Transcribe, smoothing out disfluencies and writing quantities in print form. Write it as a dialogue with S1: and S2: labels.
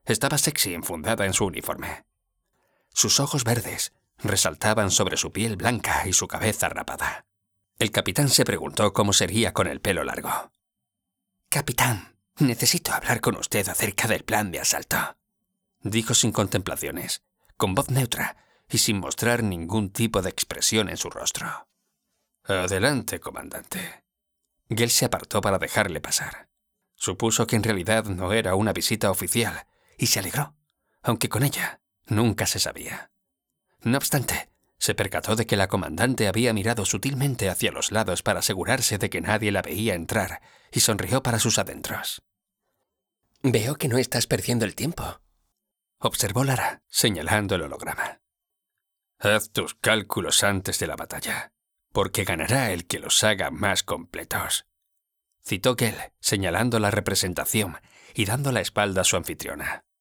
S1: Estaba sexy enfundada en su uniforme. Sus ojos verdes resaltaban sobre su piel blanca y su cabeza rapada. El capitán se preguntó cómo sería con el pelo largo. «Capitán, necesito hablar con usted acerca del plan de asalto», dijo sin contemplaciones, con voz neutra y sin mostrar ningún tipo de expresión en su rostro. «Adelante, comandante». Gale se apartó para dejarle pasar. Supuso que en realidad no era una visita oficial y se alegró, aunque con ella nunca se sabía. No obstante, se percató de que la comandante había mirado sutilmente hacia los lados para asegurarse de que nadie la veía entrar y sonrió para sus adentros. «Veo que no estás perdiendo el tiempo», observó Lara, señalando el holograma. «Haz tus cálculos antes de la batalla, porque ganará el que los haga más completos», citó Gale, señalando la representación y dando la espalda a su anfitriona.